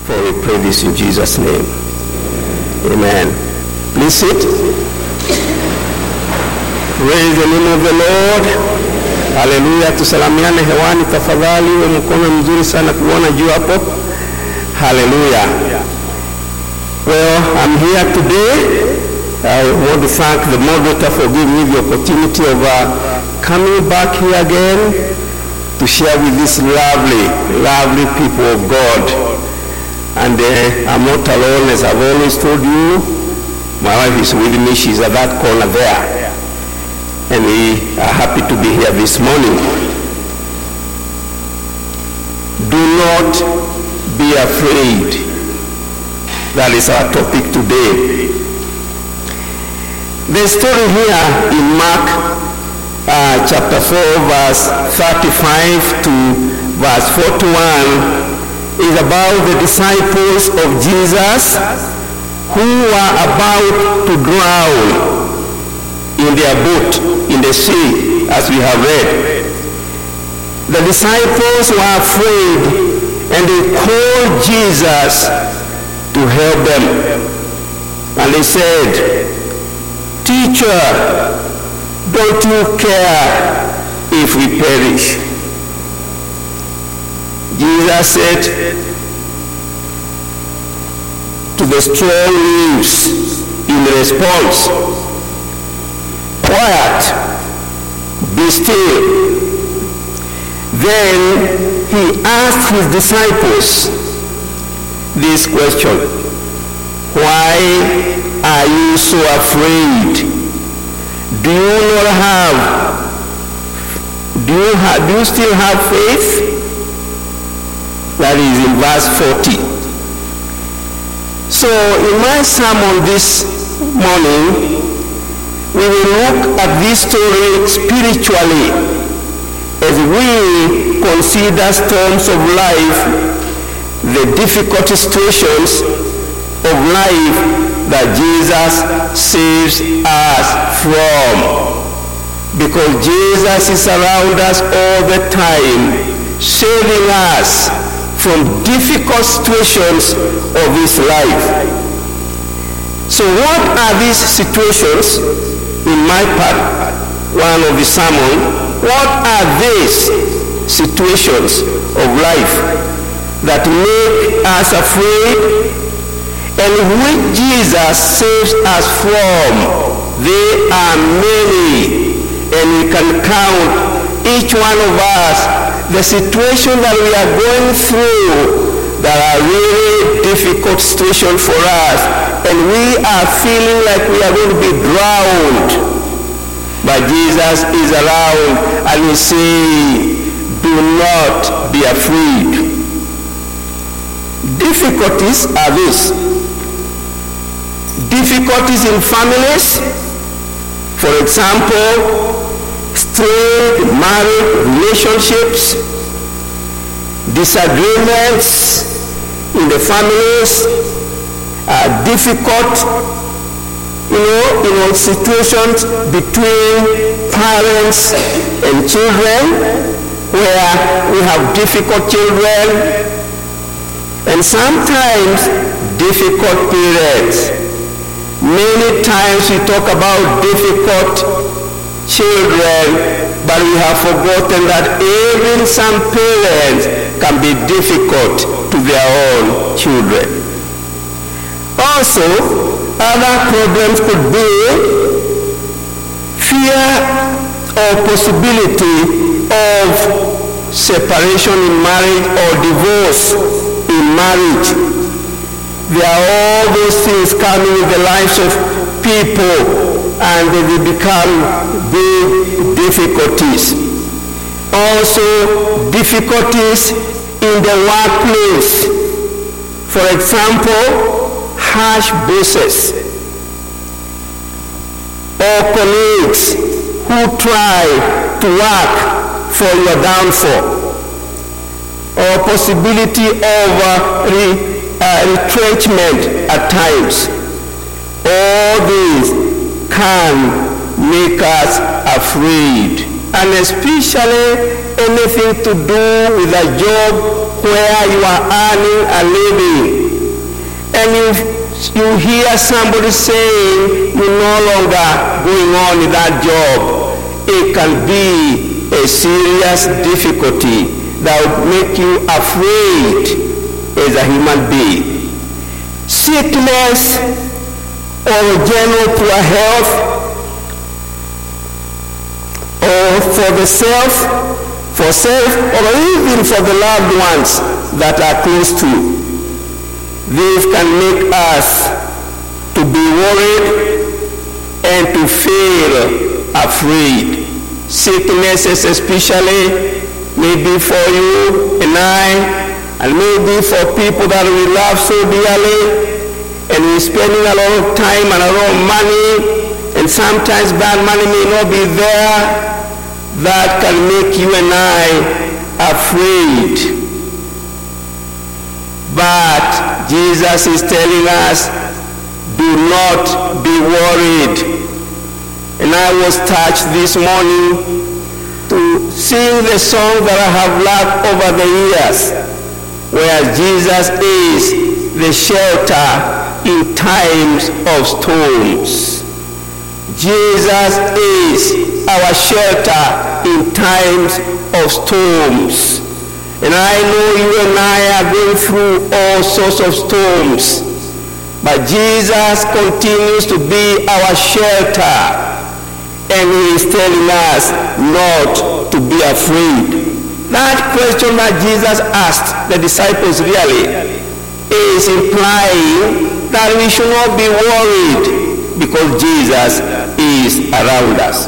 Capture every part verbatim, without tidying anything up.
For we pray this in Jesus' name. Amen. Please sit. Praise the name of the Lord. Hallelujah. Tusalamiane hewani tafadhali. Mkono mzuri sana kuona juu hapo. Hallelujah. Well, I'm here today. I want to thank the moderator for giving me the opportunity of uh, coming back here again to share with these lovely, lovely people of God. And uh, I'm not alone, as I've always told you. My wife is with me. She's at that corner there. And we are happy to be here this morning. Do not be afraid. That is our topic today. The story here in Mark uh, chapter four, verse thirty-five to verse forty-one is about the disciples of Jesus who were about to drown in their boat in the sea, as we have read. The disciples were afraid and they called Jesus to help them. And they said, "Teacher, don't you care if we perish?" Jesus said to the strong leaves in response, "Quiet, be still." Then he asked his disciples this question, "Why are you so afraid? Do you not have, do you, have, do you still have faith?" That is in verse forty. So in my sermon this morning, we will look at this story spiritually as we consider storms of life, the difficult situations of life that Jesus saves us from. Because Jesus is around us all the time, saving us from difficult situations of this life. So what are these situations? In my part, one of the sermon, what are these situations of life that make us afraid and which Jesus saves us from? They are many, and we can count each one of us the situation that we are going through that are really difficult situations for us, and we are feeling like we are going to be drowned. But Jesus is around and he says, "Do not be afraid." Difficulties are this. Difficulties in families, for example, strained marriage relationships, disagreements in the families, uh, difficult, you know, you know, situations between parents and children, where we have difficult children, and sometimes difficult parents. Many times we talk about difficult children, but we have forgotten that even some parents can be difficult to their own children. Also, other problems could be fear or possibility of separation in marriage or divorce in marriage. There are all those things coming in the lives of people, and they become big difficulties. Also, difficulties in the workplace. For example, harsh bosses or colleagues who try to work for your downfall, or possibility of uh, re, uh, retrenchment at times. All these can make us afraid, and especially anything to do with a job where you are earning a living. and you, you hear somebody saying you're no longer going on in that job, it can be a serious difficulty that will make you afraid as a human being. Sickness or general poor health, or for the self, for self, or even for the loved ones that are close to. This can make us to be worried and to feel afraid. Sicknesses especially, maybe for you and I, and maybe for people that we love so dearly, and we're spending a lot of time and a lot of money, and sometimes bad money may not be there. That can make you and I afraid. But Jesus is telling us, do not be worried. And I was touched this morning to sing the song that I have loved over the years, where Jesus is the shelter in times of storms. Jesus is our shelter in times of storms. And I know you and I are going through all sorts of storms, but Jesus continues to be our shelter, and he is telling us not to be afraid. That question that Jesus asked the disciples really is implying that we should not be worried because Jesus is around us.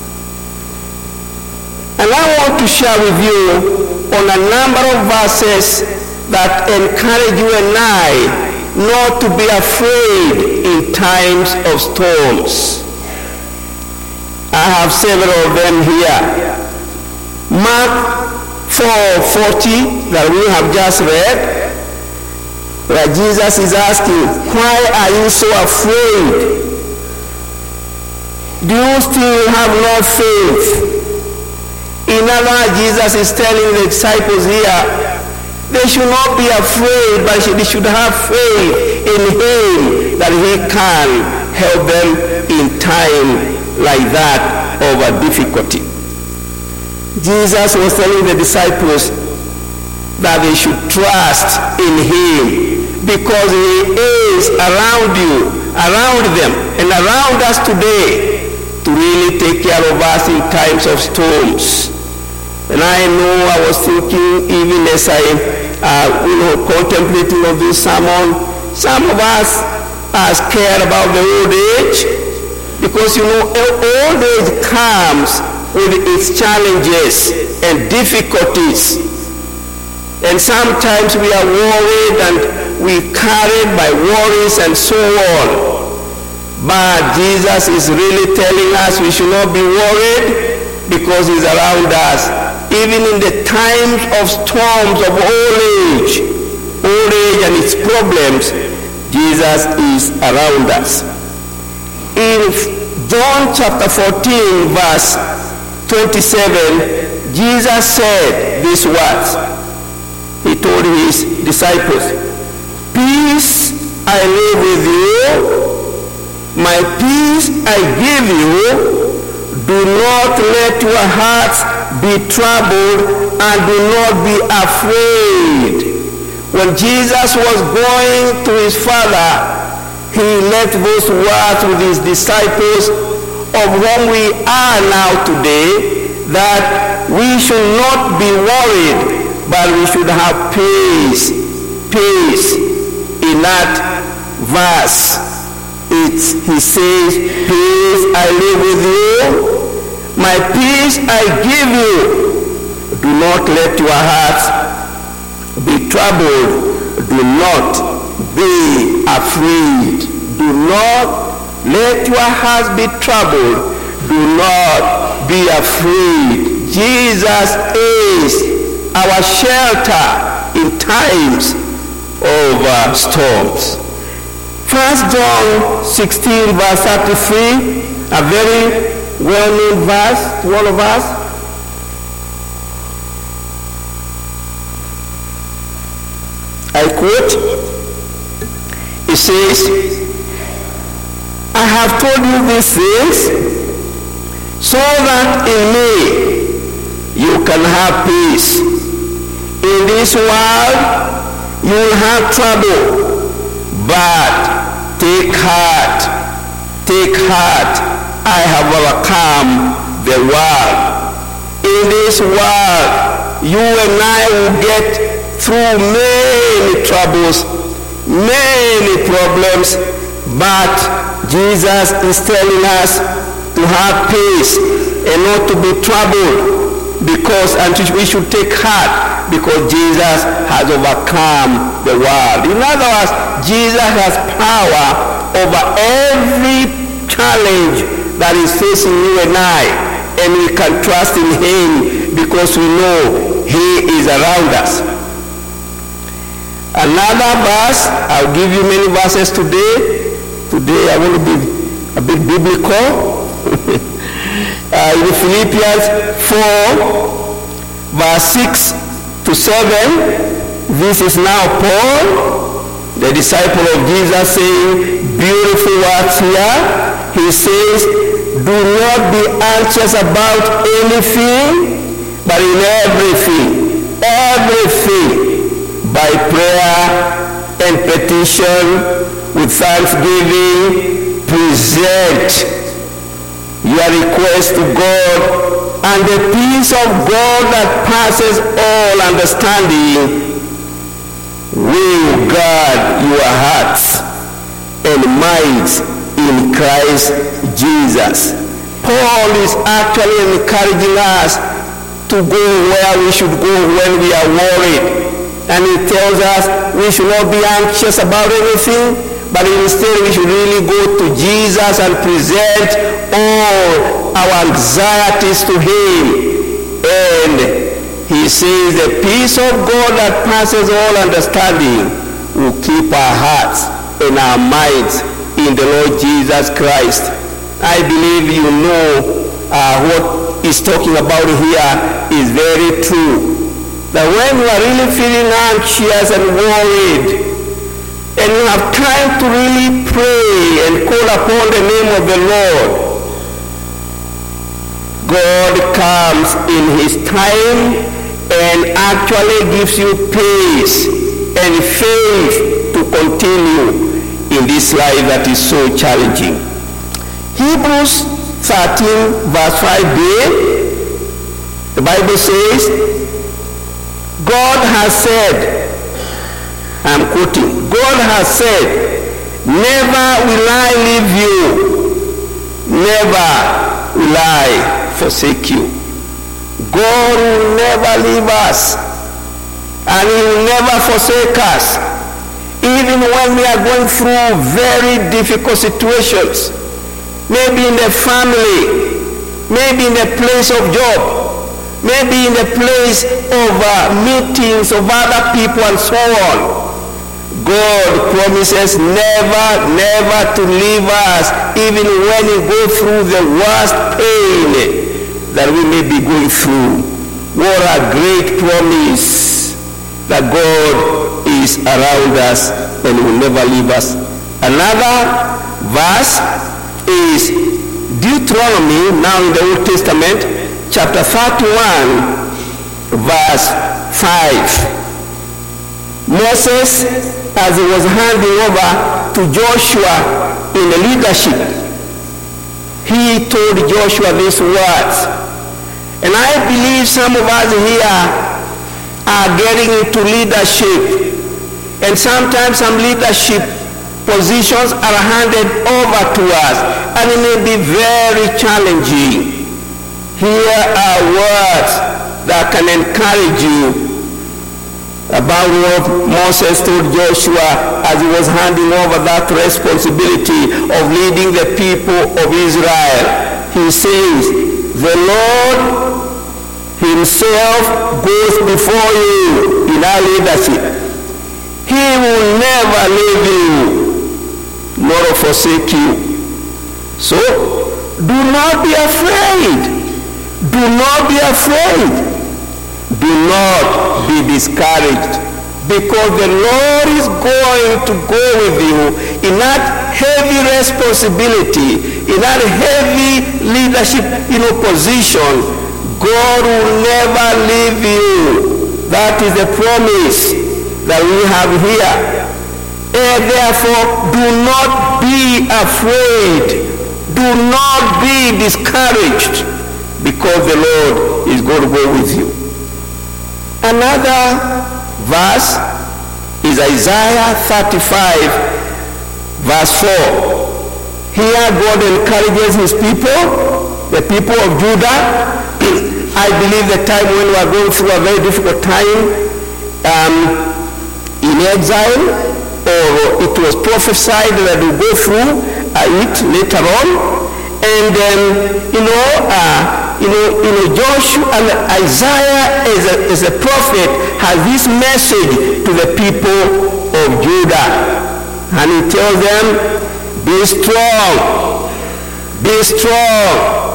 And I want to share with you on a number of verses that encourage you and I not to be afraid in times of storms. I have several of them here. Mark four forty that we have just read, where Jesus is asking, why are you so afraid? Do you still have no faith? In other words, Jesus is telling the disciples here, they should not be afraid, but they should have faith in him that he can help them in time like that of a difficulty. Jesus was telling the disciples that they should trust in him because he is around you, around them, and around us today to really take care of us in times of storms. And I know I was thinking, even as I uh, you know, contemplating of this sermon, some of us are scared about the old age, because you know, old age comes with its challenges and difficulties. And sometimes we are worried and we're carried by worries and so on. But Jesus is really telling us we should not be worried because he's around us. Even in the times of storms of old age, old age and its problems, Jesus is around us. In John chapter fourteen, verse twenty-seven, Jesus said these words. He told his disciples, peace I live with you, my peace I give you. Do not let your hearts be troubled and do not be afraid. When Jesus was going to his Father, he left those words with his disciples, of whom we are now today, that we should not be worried, but we should have peace. Peace. In that verse, it's, he says, peace I live with you, my peace I give you. Do not let your hearts be troubled. Do not be afraid. Do not let your hearts be troubled. Do not be afraid. Jesus is our shelter in times of uh, storms. First John sixteen, verse thirty-three, a very well-known verse to all of us. I quote, He says, I have told you these things so that in me you can have peace. In this world you will have trouble, but take heart, take heart, I have overcome the world. In this world you and I will get through many troubles, many problems, but Jesus is telling us to have peace and not to be troubled, because and we should take heart because Jesus has overcome the world. In other words, Jesus has power over every challenge that is facing you and I, and we can trust in him because we know he is around us. Another verse, I'll give you many verses today. Today I want to be a bit biblical. uh, in Philippians four, verse six to seven, this is now Paul, the disciple of Jesus, saying beautiful words here. He says, do not be anxious about anything, but in everything, everything, by prayer and petition, with thanksgiving, present your request to God, and the peace of God that passes all understanding will guard your hearts and minds in Christ Jesus. Paul is actually encouraging us to go where we should go when we are worried. And he tells us we should not be anxious about anything, but instead we should really go to Jesus and present all our anxieties to him. And he says the peace of God that passes all understanding will keep our hearts and our minds in the Lord Jesus Christ. I believe you know uh, what he's talking about here is very true. That when you are really feeling anxious and worried, and you have time to really pray and call upon the name of the Lord, God comes in his time and actually gives you peace and faith to continue in this life that is so challenging. Hebrews thirteen verse five b, the Bible says, God has said, I'm quoting, God has said, never will I leave you, never will I forsake you. God will never leave us, and he will never forsake us, even when we are going through very difficult situations, maybe in the family, maybe in the place of job, maybe in the place of uh, meetings of other people and so on. God promises never, never to leave us, even when we go through the worst pain that we may be going through. What a great promise that God is around us and will never leave us. Another verse is Deuteronomy, now in the Old Testament, chapter thirty-one, verse five. Moses, as he was handing over to Joshua in the leadership, he told Joshua these words. And I believe some of us here are getting into leadership, and sometimes some leadership positions are handed over to us, and it may be very challenging. Here are words that can encourage you about what Moses told Joshua as he was handing over that responsibility of leading the people of Israel. He says, the Lord himself goes before you in our leadership. He will never leave you nor forsake you. So do not be afraid. Do not be afraid. Do not be discouraged, because the Lord is going going to go with you in that heavy responsibility, in that heavy leadership, you know, position. God will never leave you. That is the promise that we have here. And therefore, do not be afraid. Do not be discouraged, because the Lord is going to go with you. Another verse is Isaiah thirty-five, verse four. Here God encourages his people, the people of Judah. I believe the time when we are going through a very difficult time um, in exile, or it was prophesied that we'll go through uh, it later on. And um, you know, uh, you know, you know, Joshua and Isaiah as a, as a prophet has this message to the people of Judah, and he tells them, "Be strong, be strong,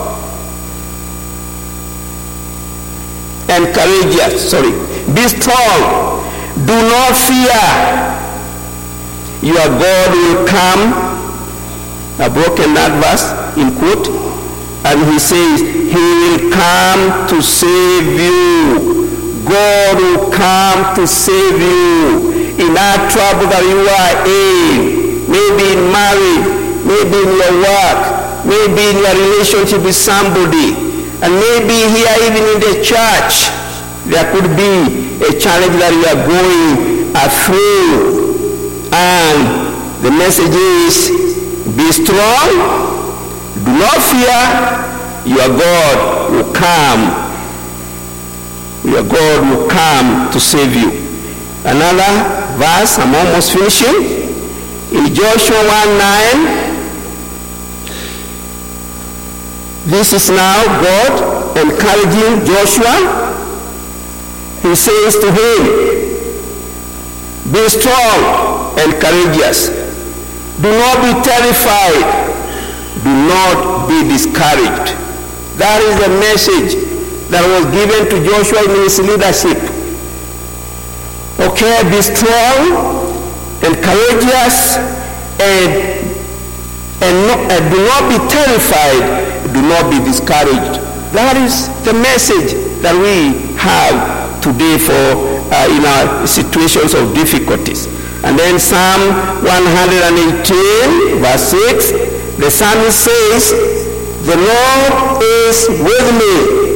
and courageous." Sorry, be strong. Do not fear. Your God will come. I've broken that verse in quote, and he says, he will come to save you. God will come to save you in that trouble that you are in, maybe in marriage, maybe in your work, maybe in your relationship with somebody, and maybe here even in the church, there could be a challenge that you are going uh, through. And the message is, be strong, do not fear, your God will come. Your God will come to save you. Another verse, I'm almost finishing, in Joshua one nine. This is now God encouraging Joshua. He says to him, be strong and courageous. Do not be terrified. Do not be discouraged. That is the message that was given to Joshua in his leadership. Okay, be strong and courageous, and, and, no, and do not be terrified. Do not be discouraged. That is the message that we have today for uh, in our situations of difficulties. And then Psalm one eighteen, verse six, the psalmist says, the Lord is with me.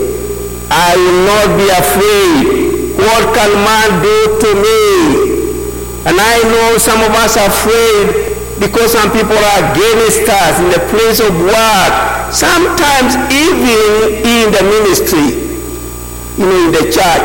I will not be afraid. What can man do to me? And I know some of us are afraid because some people are against us in the place of work, sometimes even in the ministry, you know, in the church.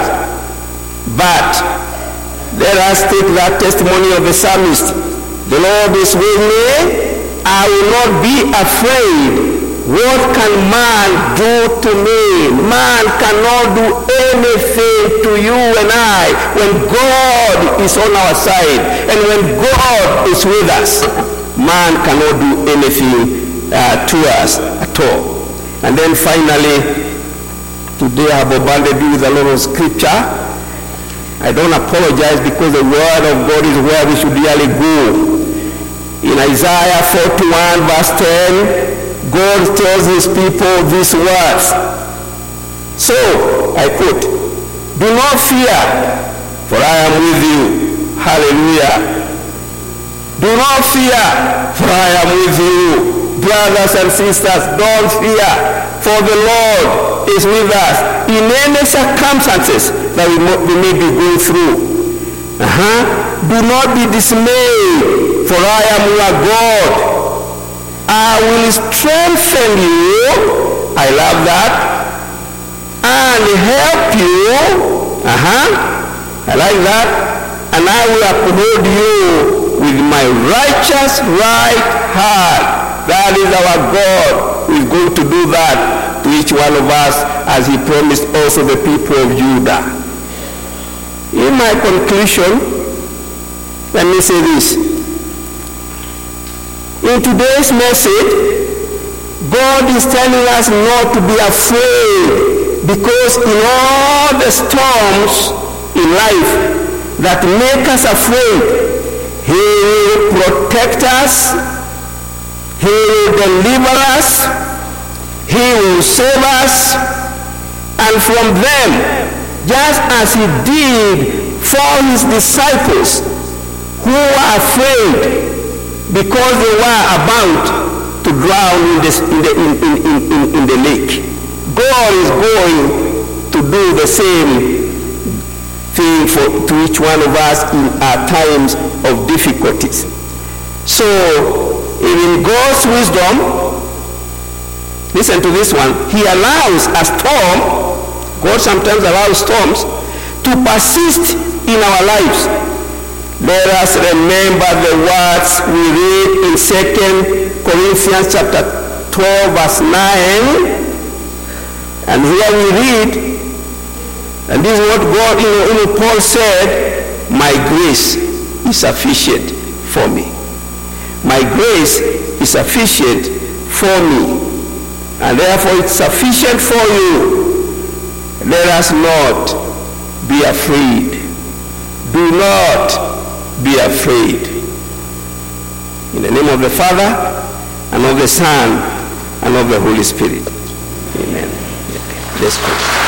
But let us take that testimony of the psalmist. The Lord is with me. I will not be afraid. What can man do to me? Man cannot do anything to you and I when God is on our side. And when God is with us, man cannot do anything uh, to us at all. And then finally, today I have bombarded you with a lot of scripture. I don't apologize because the word of God is where we should really go. In Isaiah forty-one verse ten, God tells his people these words. So, I quote, do not fear, for I am with you. Hallelujah. Do not fear, for I am with you. Brothers and sisters, don't fear, for the Lord is with us in any circumstances that we may be going through. Uh-huh. Do not be dismayed, for I am your God. I will strengthen you. I love that. And help you. Uh-huh. I like that. And I will uphold you with my righteous right hand. That is our God who is going to do that to each one of us, as he promised also the people of Judah. In my conclusion, let me say this. In today's message, God is telling us not to be afraid, because in all the storms in life that make us afraid, he protect us, he will deliver us, he will save us, and from them, just as he did for his disciples who were afraid because they were about to drown in the, in the, in, in, in, in the lake. God is going to do the same thing for, to each one of us in our times of difficulties. So, in God's wisdom, listen to this one, he allows a storm, God sometimes allows storms, to persist in our lives. Let us remember the words we read in Second Corinthians chapter twelve, verse nine. And here we read, and this is what God, you know, you know, Paul said, my grace is sufficient for me. My grace is sufficient for me. And therefore it's sufficient for you. Let us not be afraid. Do not be afraid. In the name of the Father, and of the Son, and of the Holy Spirit. Amen. Let's pray.